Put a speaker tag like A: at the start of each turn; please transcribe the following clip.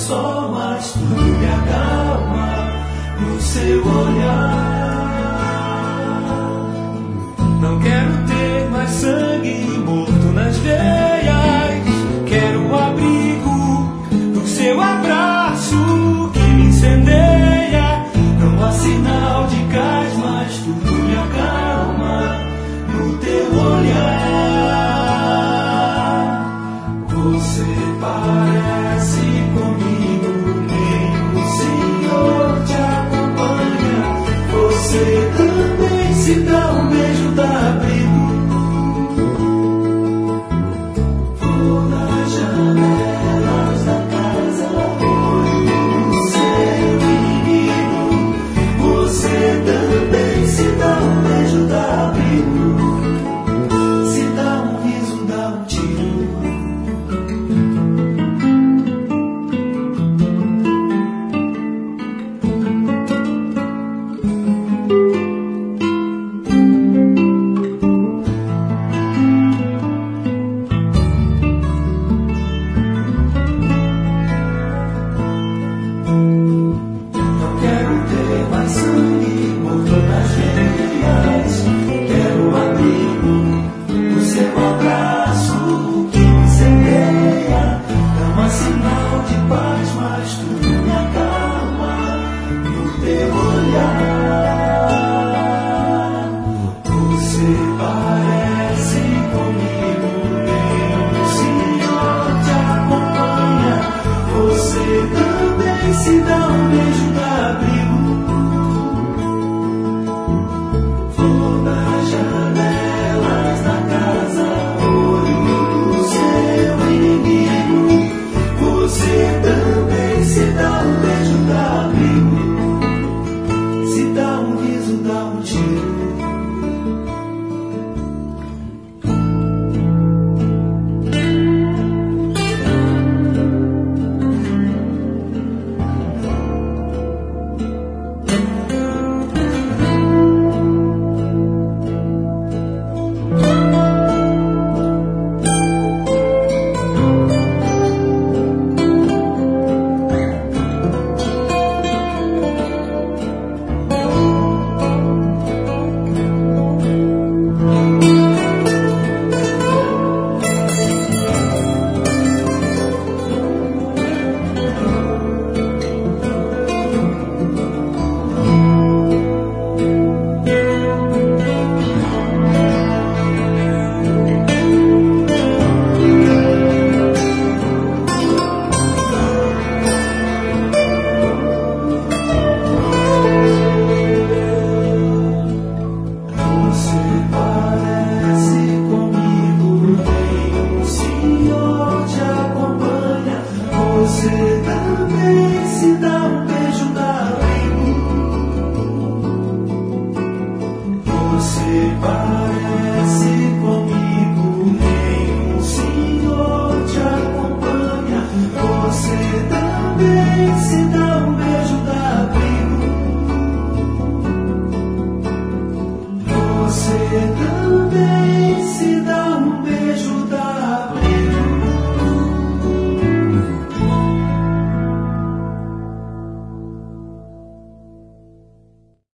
A: só, mas tudo me acalma no seu olhar. Não quero ter mais sangue morto nas veias. Quero o abrigo do seu abraço que me incendeia. Não há sinal de cais, mas tudo me acalma no teu olhar. Você parece comigo, nem o Senhor te acompanha. Você também se dá um beijo, dá abrigo. Vou nas janelas da casa, olho no seu inimigo. Você também se dá um beijo, dá abrigo. Se dá um riso, dá um tiro. Se dá um beijo, dá abrigo. Vou nas janelas da casa, olho no seu inimigo. Você também se dá um beijo, dá abrigo. Se dá um riso, dá um tiro. Você